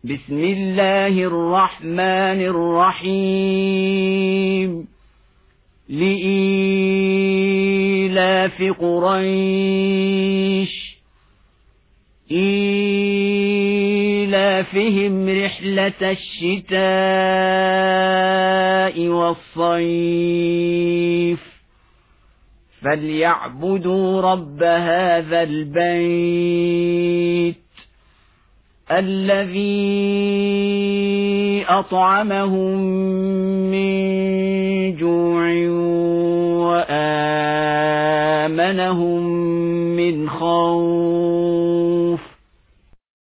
بسم الله الرحمن الرحيم لإيلاف قريش إيلافهم رحلة الشتاء والصيف فليعبدوا رب هذا البيت الذي أطعمهم من جوع وآمنهم من خوف